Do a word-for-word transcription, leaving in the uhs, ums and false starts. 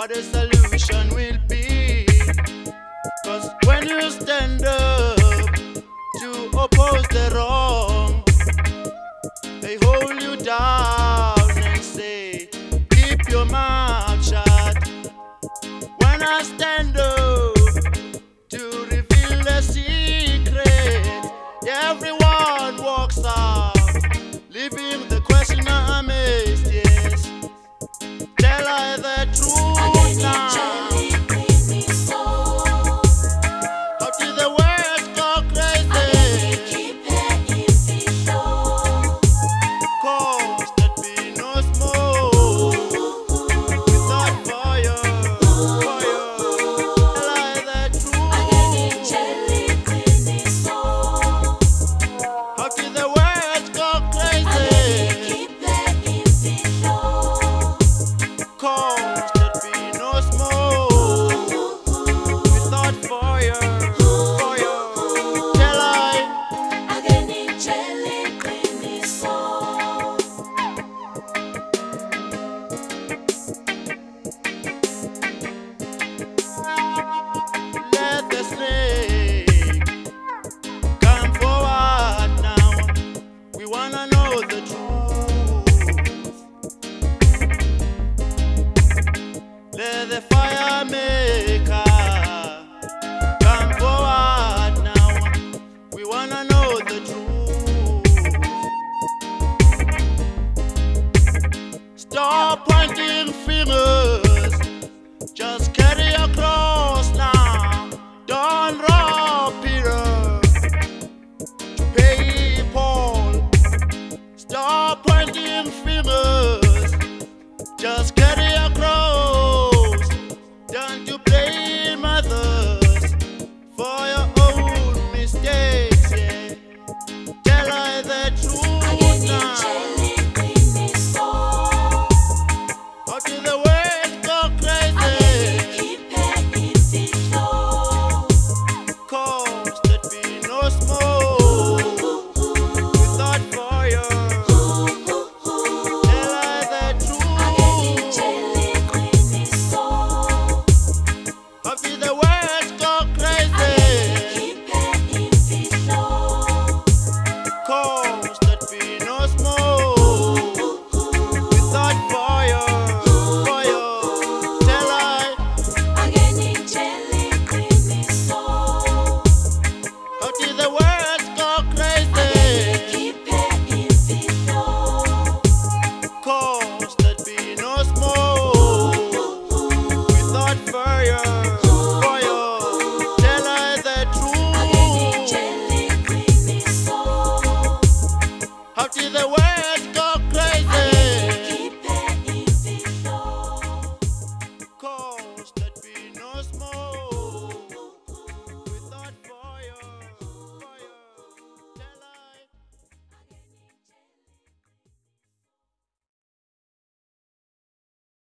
what the solution will be. Cause when you stand up to oppose the wrong, they hold you down and say, keep your mouth shut. When I stand up to reveal the secret, everyone walks out, leaving the questioner amazed. Yes, tell I the truth now. How did the world go crazy? Cause that be no smoke without fire, fire. Tell I the truth. How did the world go crazy? Cause that be no smoke without fire, fire. Tell I. Let the snake come forward now. We wanna know the truth. Let the fire maker come forward now. We wanna know the truth. Stop pointing fingers. Just